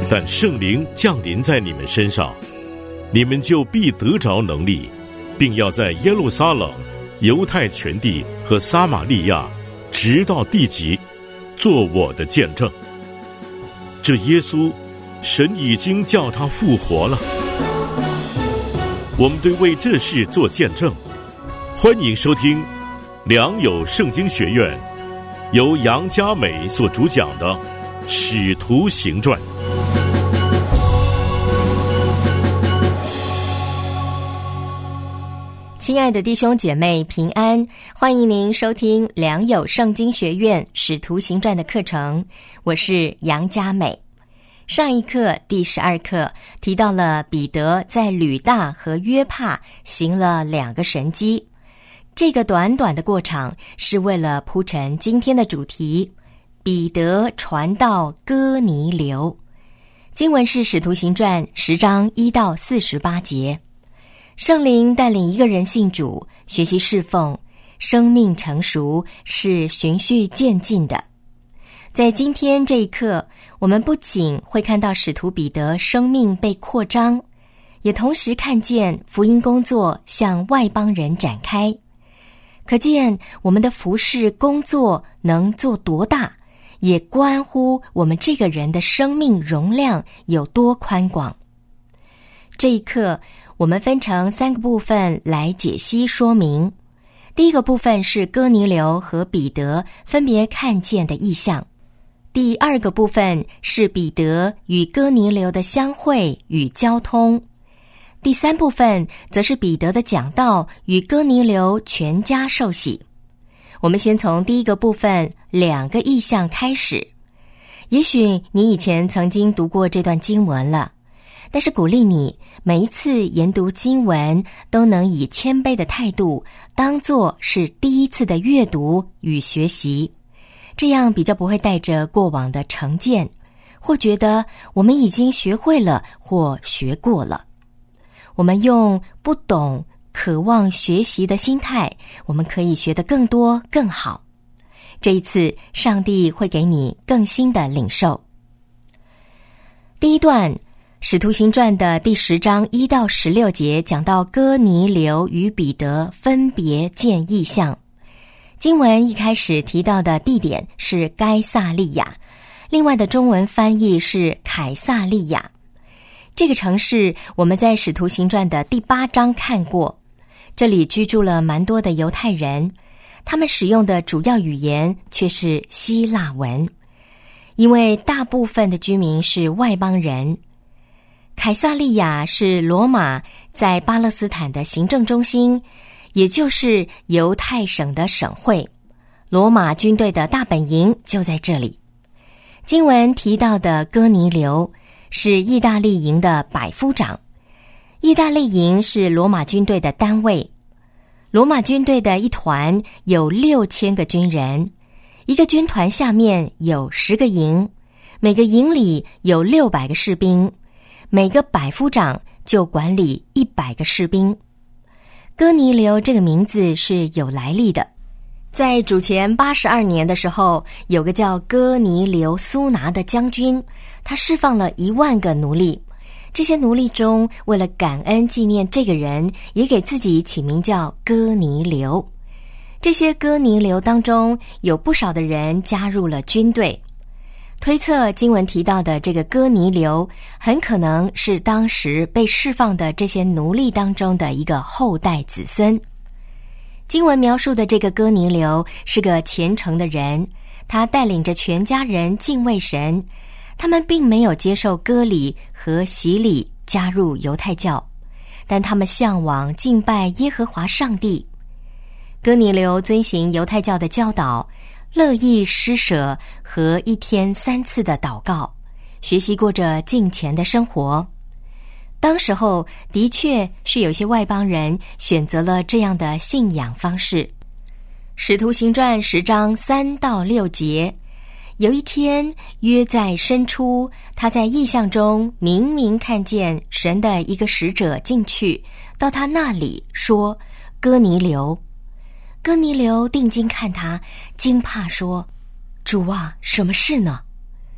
但圣灵降临在你们身上，你们就必得着能力，并要在耶路撒冷、犹太全地和撒玛利亚，直到地极，做我的见证。这耶稣，神已经叫他复活了。我们对为这事做见证。欢迎收听良友圣经学院由杨嘉美所主讲的《使徒行传》。 亲爱的弟兄姐妹平安，欢迎您收听良友圣经学院使徒行传的课程，我是杨嘉美。上一课第12课提到了彼得在吕大和约帕行了2个神迹，这个短短的过场是为了铺陈今天的主题，彼得传到哥尼流。经文是使徒行传10章1到48节。圣灵带领一个人信主，学习侍奉，生命成熟是循序渐进的。在今天这一课，我们不仅会看到使徒彼得生命被扩张，也同时看见福音工作向外邦人展开。可见我们的服事工作能做多大，也关乎我们这个人的生命容量有多宽广。这一课我们分成3个部分来解析说明。第一个部分是哥尼流和彼得分别看见的异象。第2个部分是彼得与哥尼流的相会与交通。第3部分则是彼得的讲道与哥尼流全家受洗。我们先从第一个部分2个异象开始。也许你以前曾经读过这段经文了，但是鼓励你每一次研读经文都能以谦卑的态度当作是第一次的阅读与学习，这样比较不会带着过往的成见，或觉得我们已经学会了或学过了。我们用不懂、渴望学习的心态，我们可以学得更多更好。这一次上帝会给你更新的领受。第一段使徒行传的第10章1到16节讲到哥尼流与彼得分别见异象。经文一开始提到的地点是该撒利亚，另外的中文翻译是凯撒利亚。这个城市我们在使徒行传的第8章看过，这里居住了蛮多的犹太人，他们使用的主要语言却是希腊文，因为大部分的居民是外邦人。凯撒利亚是罗马在巴勒斯坦的行政中心，也就是犹太省的省会，罗马军队的大本营就在这里。经文提到的哥尼流是意大利营的百夫长，意大利营是罗马军队的单位。罗马军队的一团有6000个军人，一个军团下面有10个营，每个营里有600个士兵，每个百夫长就管理100个士兵。哥尼流这个名字是有来历的，在主前82年的时候，有个叫哥尼流苏拿的将军，他释放了1万个奴隶。这些奴隶中，为了感恩纪念这个人，也给自己起名叫哥尼流。这些哥尼流当中，有不少的人加入了军队。推测经文提到的这个哥尼流很可能是当时被释放的这些奴隶当中的一个后代子孙。经文描述的这个哥尼流是个虔诚的人，他带领着全家人敬畏神，他们并没有接受割礼和洗礼加入犹太教，但他们向往敬拜耶和华上帝。哥尼流遵行犹太教的教导，乐意施舍和1天3次的祷告，学习过着敬虔的生活。当时候的确是有些外邦人选择了这样的信仰方式。使徒行传10章3到6节，有一天约在申初，他在异象中明明看见神的一个使者进去，到他那里说：哥尼流。哥尼流定睛看他，惊怕说：主啊，什么事呢？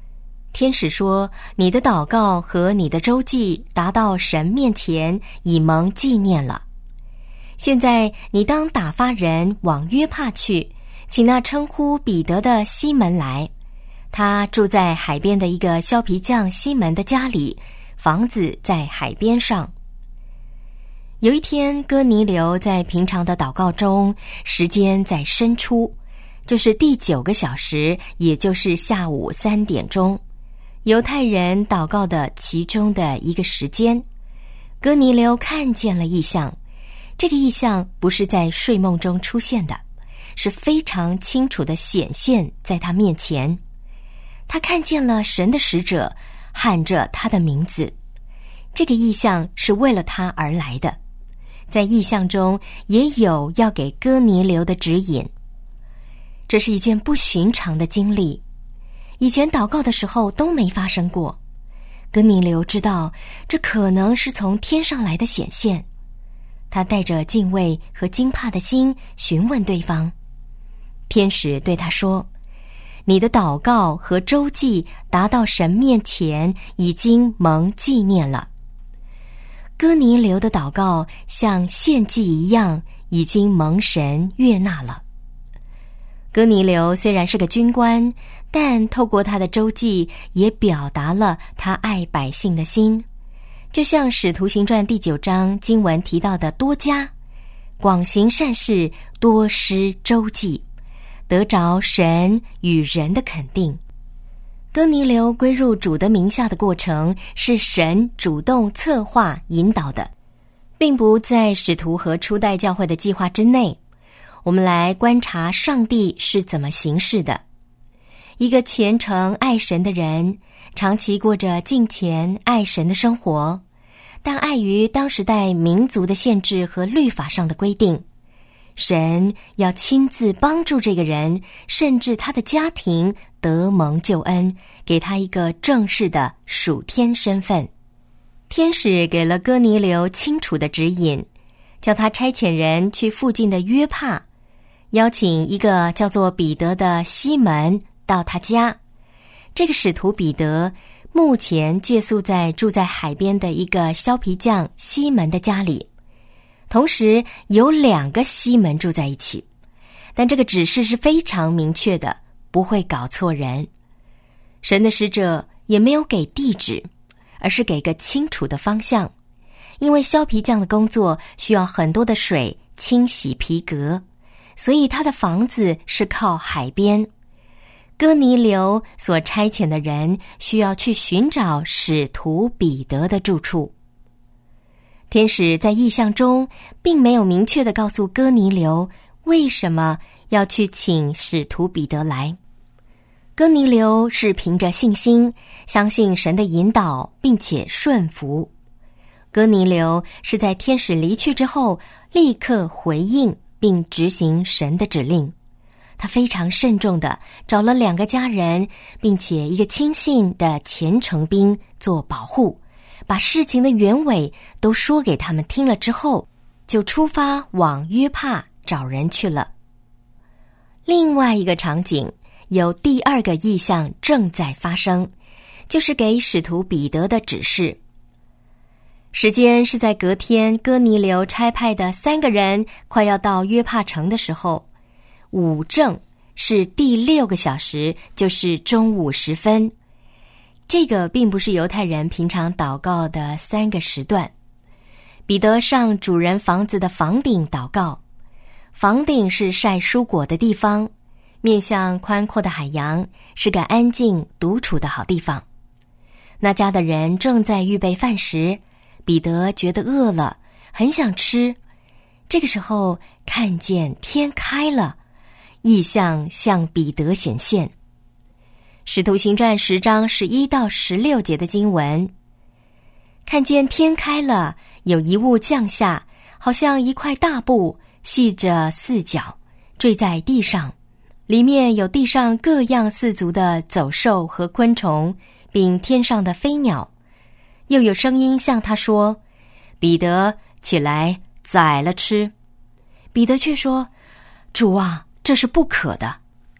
天使说，你的祷告和你的周记达到神面前，以蒙纪念了。现在你当打发人往约帕去，请那称呼彼得的西门来，他住在海边的一个削皮匠西门的家里，房子在海边上。有一天，哥尼流在平常的祷告中，时间在申初，就是第9个小时，也就是下午3点钟，犹太人祷告的其中的一个时间。哥尼流看见了异象，这个异象不是在睡梦中出现的，是非常清楚地显现在他面前。他看见了神的使者喊着他的名字，这个异象是为了他而来的。在异象中也有要给哥尼流的指引。这是一件不寻常的经历，以前祷告的时候都没发生过。哥尼流知道这可能是从天上来的显现，他带着敬畏和惊怕的心询问对方。天使对他说，你的祷告和周记达到神面前，已经蒙纪念了。哥尼流的祷告像献祭一样，已经蒙神悦纳了。哥尼流虽然是个军官，但透过他的周记也表达了他爱百姓的心，就像使徒行传第9章经文提到的多加，广行善事，多施周记，得着神与人的肯定。哥尼流归入主的名下的过程是神主动策划引导的，并不在使徒和初代教会的计划之内。我们来观察上帝是怎么行事的。一个虔诚爱神的人，长期过着敬虔爱神的生活，但碍于当时代民族的限制和律法上的规定，神要亲自帮助这个人，甚至他的家庭得蒙救恩，给他一个正式的属天身份。天使给了哥尼流清楚的指引，叫他差遣人去附近的约帕，邀请一个叫做彼得的西门到他家。这个使徒彼得目前借宿在住在海边的一个削皮匠西门的家里，同时有2个西门住在一起，但这个指示是非常明确的，不会搞错人。神的使者也没有给地址，而是给个清楚的方向，因为削皮匠的工作需要很多的水清洗皮革，所以他的房子是靠海边。哥尼流所差遣的人需要去寻找使徒彼得的住处。天使在异象中并没有明确地告诉哥尼流为什么要去请使徒彼得来。哥尼流是凭着信心相信神的引导，并且顺服。哥尼流是在天使离去之后立刻回应并执行神的指令。他非常慎重地找了2个家人，并且一个亲信的虔诚兵做保护，把事情的原委都说给他们听了之后，就出发往约帕找人去了。另外一个场景，有第2个异象正在发生，就是给使徒彼得的指示。时间是在隔天哥尼流差派的3个人快要到约帕城的时候，午正是第6个小时，就是中午时分。这个并不是犹太人平常祷告的3个时段。彼得上主人房子的房顶祷告，房顶是晒蔬果的地方，面向宽阔的海洋，是个安静独处的好地方。那家的人正在预备饭食，彼得觉得饿了，很想吃。这个时候看见天开了，异象向彼得显现。使徒行传10章11到16节的经文，看见天开了，有一物降下，好像一块大布，系着4角，坠在地上，里面有地上各样4足的走兽和昆虫，并天上的飞鸟。又有声音向他说，彼得，起来，宰了吃。彼得却说，主啊，这是不可的。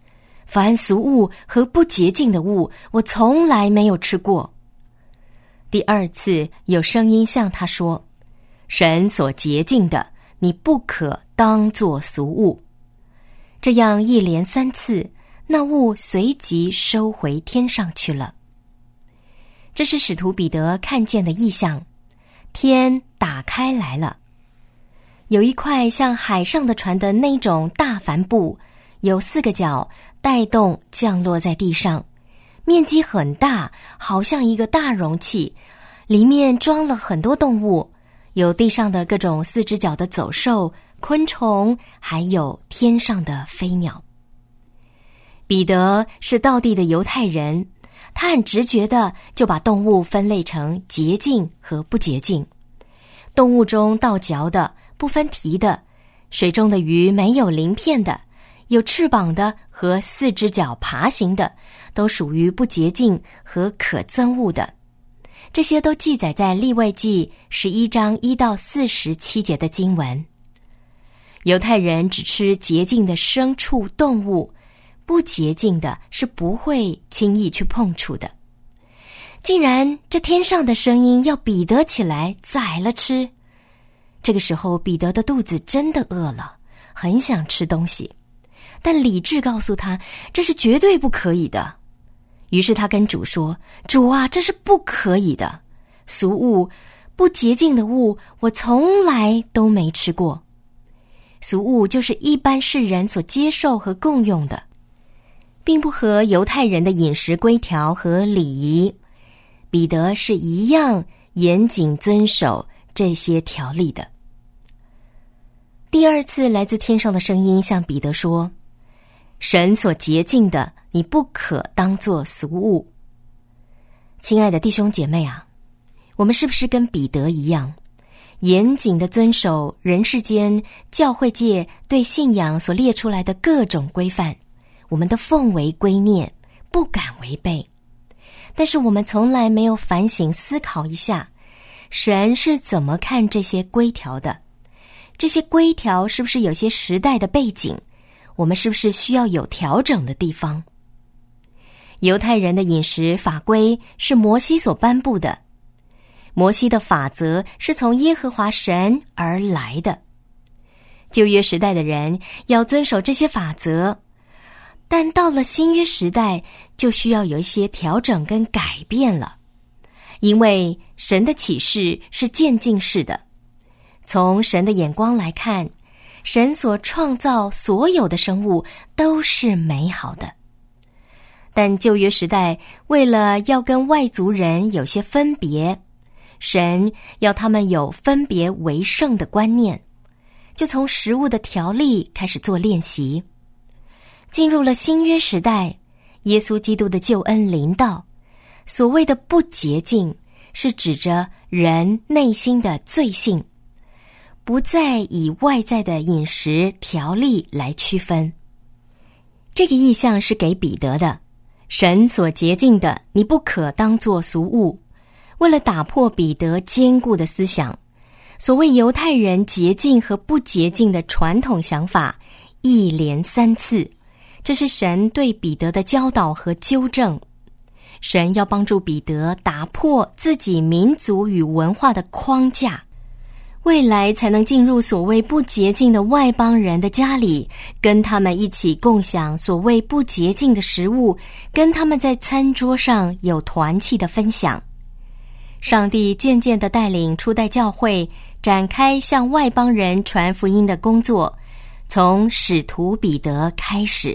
凡俗物和不洁净的物，我从来没有吃过。第二次有声音向他说，神所洁净的，你不可当作俗物。这样一连3次，那物随即收回天上去了。这是使徒彼得看见的异象，天打开来了，有一块像海上的船的那种大帆布，有4个角，带动降落在地上，面积很大，好像一个大容器，里面装了很多动物，有地上的各种4只脚的走兽、昆虫，还有天上的飞鸟。彼得是道地的犹太人，他很直觉的就把动物分类成洁净和不洁净。动物中倒嚼的、不分蹄的，水中的鱼没有鳞片的，有翅膀的和4只脚爬行的，都属于不洁净和可憎恶的。这些都记载在利未记11章1到47节的经文。犹太人只吃洁净的牲畜动物，不洁净的是不会轻易去碰触的。竟然这天上的声音要彼得起来宰了吃。这个时候彼得的肚子真的饿了，很想吃东西，但理智告诉他这是绝对不可以的。于是他跟主说，主啊，这是不可以的，俗物、不洁净的物我从来都没吃过。俗物就是一般世人所接受和共用的，并不合犹太人的饮食规条和礼仪。彼得是一样严谨遵守这些条例的。第二次来自天上的声音向彼得说，神所洁净的，你不可当作俗物。亲爱的弟兄姐妹啊，我们是不是跟彼得一样，严谨地遵守人世间教会界对信仰所列出来的各种规范，我们都奉为圭臬，不敢违背。但是我们从来没有反省思考一下，神是怎么看这些规条的？这些规条是不是有些时代的背景？我们是不是需要有调整的地方？犹太人的饮食法规是摩西所颁布的，摩西的法则是从耶和华神而来的。旧约时代的人要遵守这些法则，但到了新约时代就需要有一些调整跟改变了。因为神的启示是渐进式的，从神的眼光来看，神所创造所有的生物都是美好的。但旧约时代为了要跟外族人有些分别，神要他们有分别为圣的观念，就从食物的条例开始做练习。进入了新约时代，耶稣基督的救恩临到，所谓的不洁净是指着人内心的罪性，不再以外在的饮食条例来区分。这个意象是给彼得的，神所洁净的，你不可当作俗物。为了打破彼得坚固的思想，所谓犹太人洁净和不洁净的传统想法，一连3次，这是神对彼得的教导和纠正。神要帮助彼得打破自己民族与文化的框架，未来才能进入所谓不洁净的外邦人的家里，跟他们一起共享所谓不洁净的食物，跟他们在餐桌上有团契的分享。上帝渐渐地带领初代教会展开向外邦人传福音的工作，从使徒彼得开始。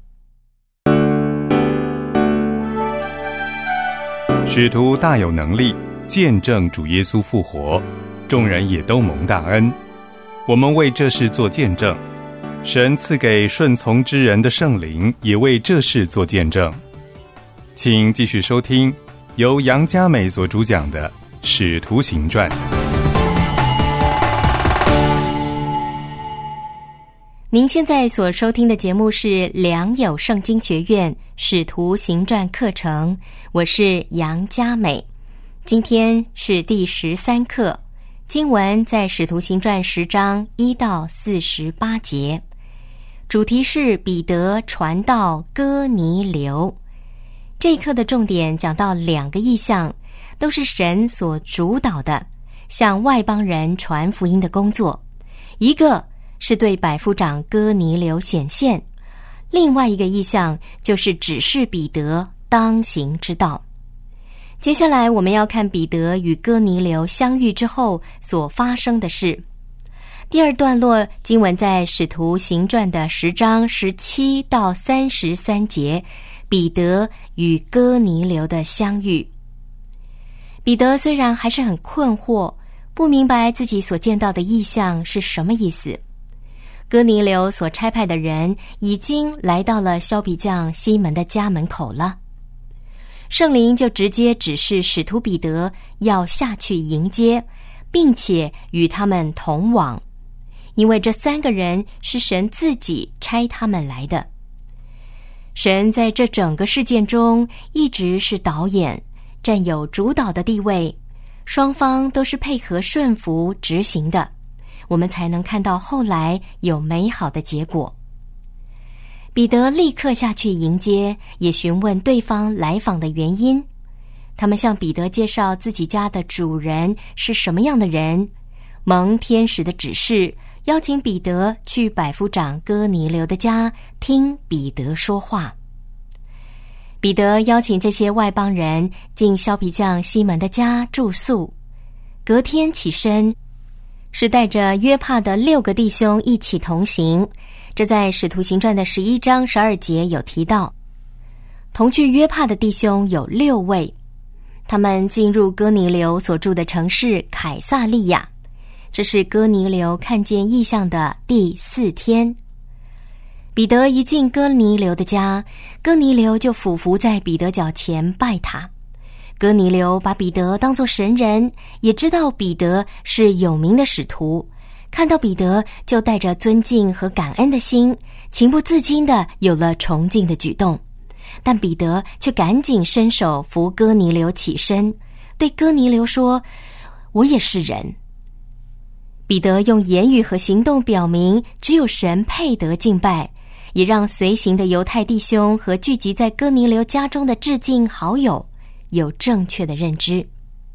使徒大有能力，见证主耶稣复活，众人也都蒙大恩。我们为这事做见证，神赐给顺从之人的圣灵也为这事做见证。请继续收听由杨嘉美所主讲的《使徒行传》。 您现在所收听的节目是良友圣经学院使徒行传课程，我是杨嘉美。今天是第13课，经文在使徒行传10章1到48节。 主题是彼得传到哥尼流。这一课的重点讲到2个异象，都是神所主导的，向外邦人传福音的工作。一个是对百夫长哥尼流显现，另外一个异象就是指示彼得当行之道。接下来我们要看彼得与哥尼流相遇之后所发生的事。第2段落经文在使徒行传的10章17到33节，彼得与哥尼流的相遇。彼得虽然还是很困惑，不明白自己所见到的异象是什么意思。哥尼流所差派的人已经来到了削皮匠西门的家门口了，圣灵就直接指示使徒彼得要下去迎接，并且与他们同往，因为这3个人是神自己差他们来的。神在这整个事件中一直是导演，占有主导的地位，双方都是配合顺服执行的，我们才能看到后来有美好的结果。彼得立刻下去迎接，也询问对方来访的原因。他们向彼得介绍自己家的主人是什么样的人，蒙天使的指示，邀请彼得去百夫长哥尼流的家听彼得说话。彼得邀请这些外邦人进削皮匠西门的家住宿，隔天起身，是带着约帕的6个弟兄一起同行。这在使徒行传的11章12节有提到。同去约帕的弟兄有6位，他们进入哥尼流所住的城市凯撒利亚。这是哥尼流看见异象的第4天。彼得一进哥尼流的家，哥尼流就俯伏在彼得脚前拜他。哥尼流把彼得当作神人，也知道彼得是有名的使徒，看到彼得就带着尊敬和感恩的心，情不自禁地有了崇敬的举动。但彼得却赶紧伸手扶哥尼流起身，对哥尼流说：“我也是人。”彼得用言语和行动表明只有神配得敬拜，也让随行的犹太弟兄和聚集在哥尼流家中的至近好友有正确的认知。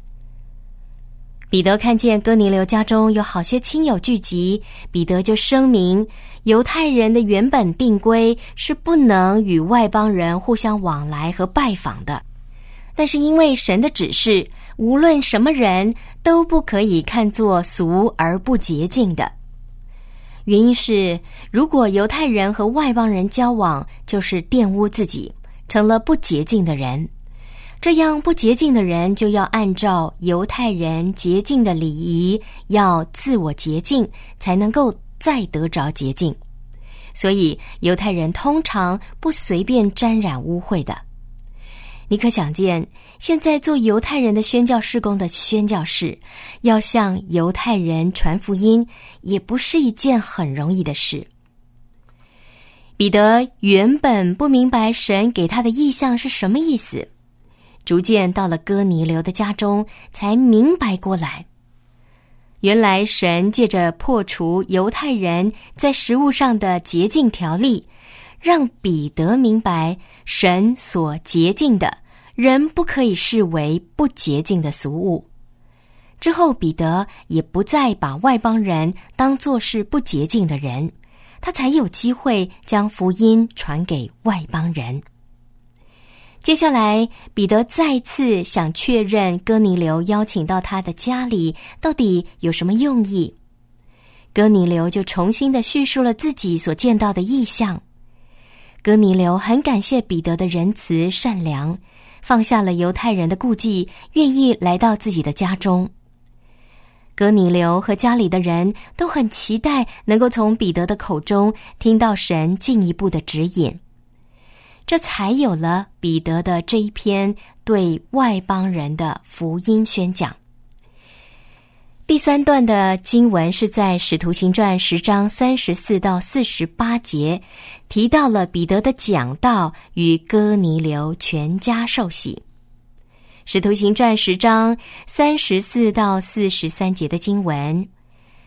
彼得看见哥尼流家中有好些亲友聚集，彼得就声明，犹太人的原本定规是不能与外邦人互相往来和拜访的，但是因为神的指示，无论什么人都不可以看作俗而不洁净的。原因是，如果犹太人和外邦人交往，就是玷污自己，成了不洁净的人。这样不洁净的人就要按照犹太人洁净的礼仪，要自我洁净，才能够再得着洁净。所以犹太人通常不随便沾染污秽的。你可想见，现在做犹太人的宣教事工的宣教士，要向犹太人传福音，也不是一件很容易的事。彼得原本不明白神给他的异象是什么意思，逐渐到了哥尼流的家中，才明白过来。原来神借着破除犹太人在食物上的洁净条例，让彼得明白神所洁净的人不可以视为不洁净的俗物。之后彼得也不再把外邦人当作是不洁净的人，他才有机会将福音传给外邦人。接下来彼得再次想确认哥尼流邀请到他的家里到底有什么用意。哥尼流就重新的叙述了自己所见到的异象。哥尼流很感谢彼得的仁慈善良，放下了犹太人的顾忌，愿意来到自己的家中。哥尼流和家里的人都很期待能够从彼得的口中听到神进一步的指引，这才有了彼得的这一篇对外邦人的福音宣讲。第3段的经文是在使徒行传10章34到48节，提到了彼得的讲道与哥尼流全家受洗。使徒行传10章34到43节的经文，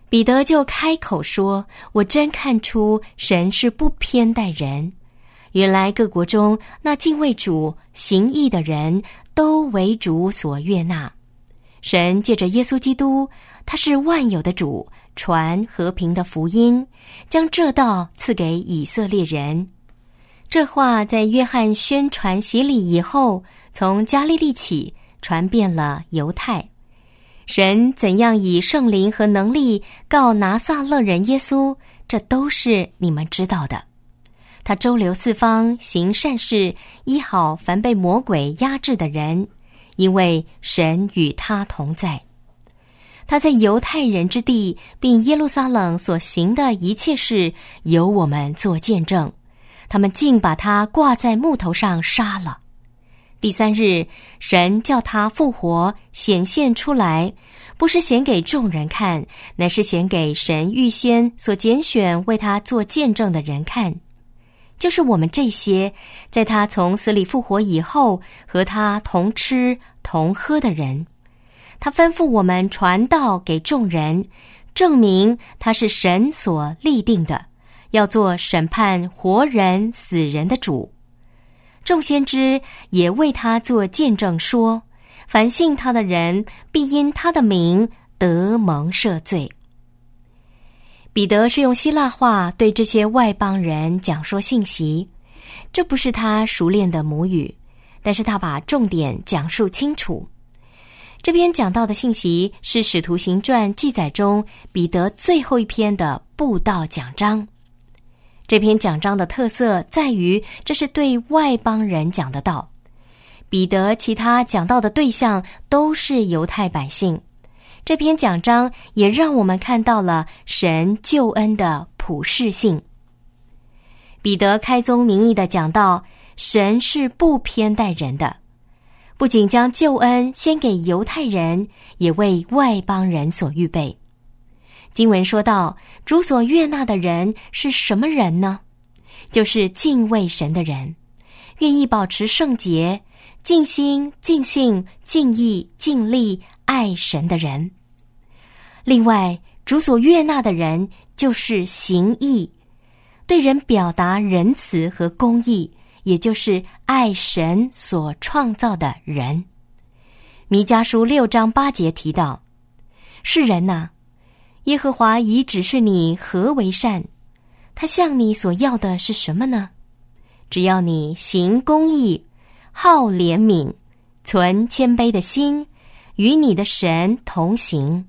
彼得就开口说，我真看出神是不偏待人，原来各国中那敬畏主行义的人都为主所悦纳。神借着耶稣基督，他是万有的主，传和平的福音，将这道赐给以色列人。这话在约翰宣传洗礼以后，从加利利起传遍了犹太。神怎样以圣灵和能力告拿撒勒人耶稣，这都是你们知道的。他周流四方，行善事，医好凡被魔鬼压制的人，因为神与他同在。他在犹太人之地并耶路撒冷所行的一切事，由我们做见证。他们竟把他挂在木头上杀了。第3日，神叫他复活，显现出来，不是显给众人看，乃是显给神预先所拣选为他做见证的人看，就是我们这些在他从死里复活以后和他同吃同喝的人。他吩咐我们传道给众人，证明他是神所立定的，要做审判活人死人的主。众先知也为他做见证说，凡信他的人必因他的名得蒙赦罪。彼得是用希腊话对这些外邦人讲说信息，这不是他熟练的母语，但是他把重点讲述清楚。这篇讲到的信息是《使徒行传》记载中彼得最后一篇的布道讲章。这篇讲章的特色在于，这是对外邦人讲的道。彼得其他讲道的对象都是犹太百姓。这篇讲章也让我们看到了神救恩的普世性。彼得开宗明义地讲到，神是不偏待人的，不仅将救恩先给犹太人，也为外邦人所预备。经文说到，主所悦纳的人是什么人呢？就是敬畏神的人，愿意保持圣洁，尽心尽性尽意尽力爱神的人。另外，主所悦纳的人就是行义，对人表达仁慈和公义，也就是爱神所创造的人。弥迦书6章8节提到，世人哪，耶和华已指示你何为善，他向你所要的是什么呢？只要你行公义，好怜悯，存谦卑的心，与你的神同行。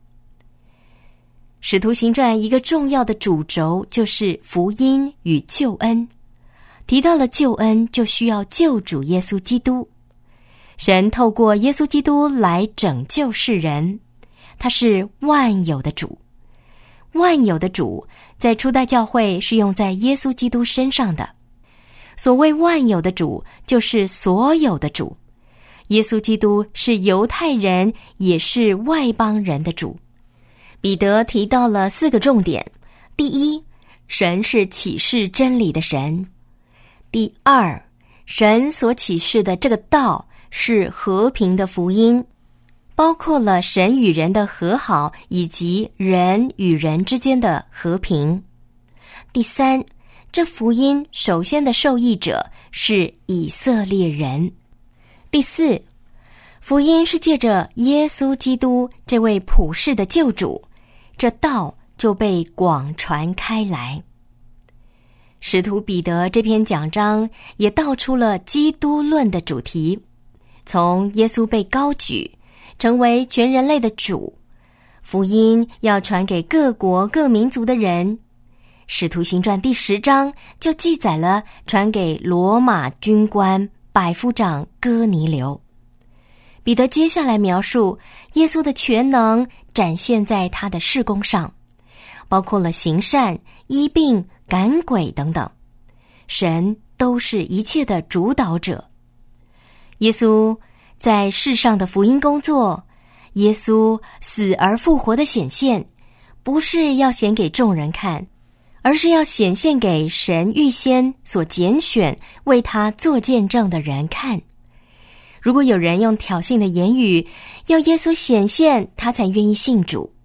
使徒行传一个重要的主轴就是福音与救恩。提到了救恩，就需要救主耶稣基督。神透过耶稣基督来拯救世人，他是万有的主。万有的主在初代教会是用在耶稣基督身上的。所谓万有的主，就是所有的主。耶稣基督是犹太人也是外邦人的主。彼得提到了4个重点。第一，神是启示真理的神。第二，神所启示的这个道是和平的福音，包括了神与人的和好，以及人与人之间的和平。第三，这福音首先的受益者是以色列人。第四，福音是借着耶稣基督这位普世的救主，这道就被广传开来。使徒彼得这篇讲章也道出了基督论的主题，从耶稣被高举成为全人类的主，福音要传给各国各民族的人。使徒行传第10章就记载了传给罗马军官百夫长哥尼流。彼得接下来描述耶稣的全能展现在他的事工上，包括了行善、医病、赶鬼等等。神都是一切的主导者。耶稣在世上的福音工作，耶稣死而复活的显现，不是要显给众人看，而是要显现给神预先所拣选为他做见证的人看。如果有人用挑衅的言语要耶稣显现，他才愿意信主。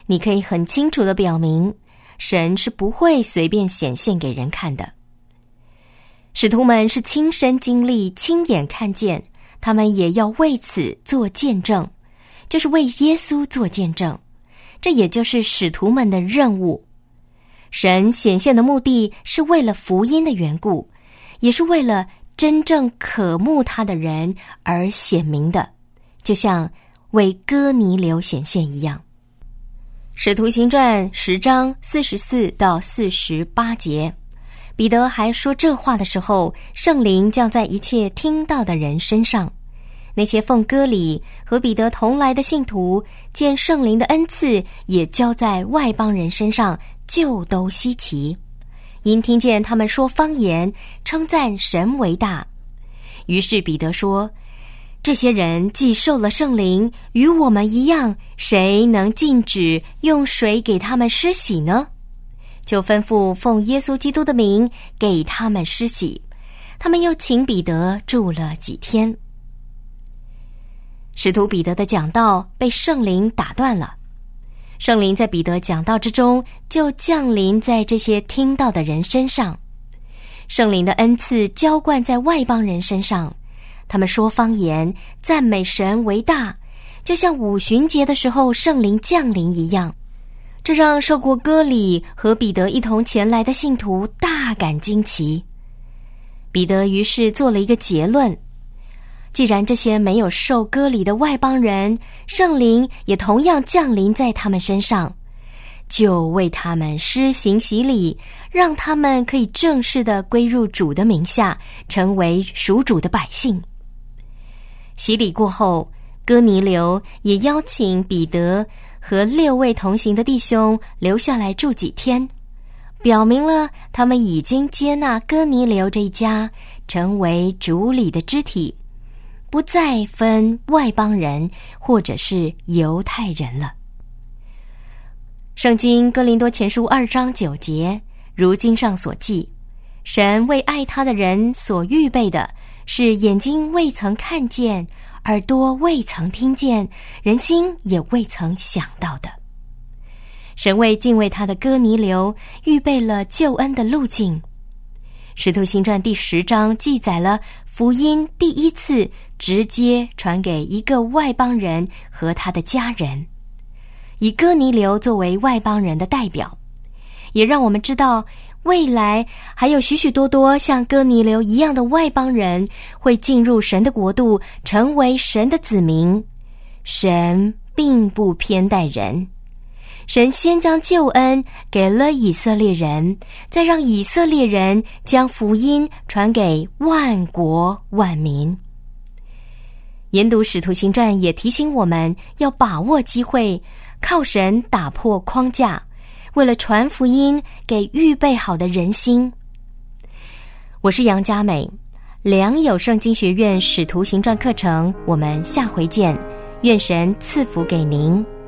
你可以很清楚地表明，神是不会随便显现给人看的。使徒们是亲身经历、亲眼看见，他们也要为此做见证，就是为耶稣做见证。这也就是使徒们的任务。神显现的目的是为了福音的缘故，也是为了真正渴慕他的人而显明的，就像为哥尼流显现一样。使徒行传10章44到48节，彼得还说这话的时候，圣灵降在一切听到的人身上。那些奉割礼和彼得同来的信徒，见圣灵的恩赐也交在外邦人身上，就都稀奇，因听见他们说方言，称赞神为大。于是彼得说，这些人既受了圣灵，与我们一样，谁能禁止用水给他们施洗呢？就吩咐奉耶稣基督的名给他们施洗。他们又请彼得住了几天。使徒彼得的讲道被圣灵打断了，圣灵在彼得讲道之中就降临在这些听到的人身上，圣灵的恩赐浇灌在外邦人身上，他们说方言，赞美神为大，就像五旬节的时候圣灵降临一样。这让受过割礼和彼得一同前来的信徒大感惊奇。彼得于是做了一个结论，既然这些没有受割礼的外邦人，圣灵也同样降临在他们身上，就为他们施行洗礼，让他们可以正式地归入主的名下，成为属主的百姓。洗礼过后，哥尼流也邀请彼得和6位同行的弟兄留下来住几天，表明了他们已经接纳哥尼流这一家成为主里的肢体，不再分外邦人或者是犹太人了。圣经哥林多前书2章9节，如经上所记，神为爱他的人所预备的，是眼睛未曾看见，耳朵未曾听见，人心也未曾想到的。神为敬畏他的哥尼流预备了救恩的路径。使徒行传第10章记载了福音第一次直接传给一个外邦人和他的家人，以哥尼流作为外邦人的代表，也让我们知道未来还有许许多多像哥尼流一样的外邦人会进入神的国度，成为神的子民。神并不偏待人，神先将救恩给了以色列人，再让以色列人将福音传给万国万民。研读使徒行传也提醒我们要把握机会，靠神打破框架，为了传福音给预备好的人心。我是杨佳美，良友圣经学院使徒行传课程，我们下回见，愿神赐福给您。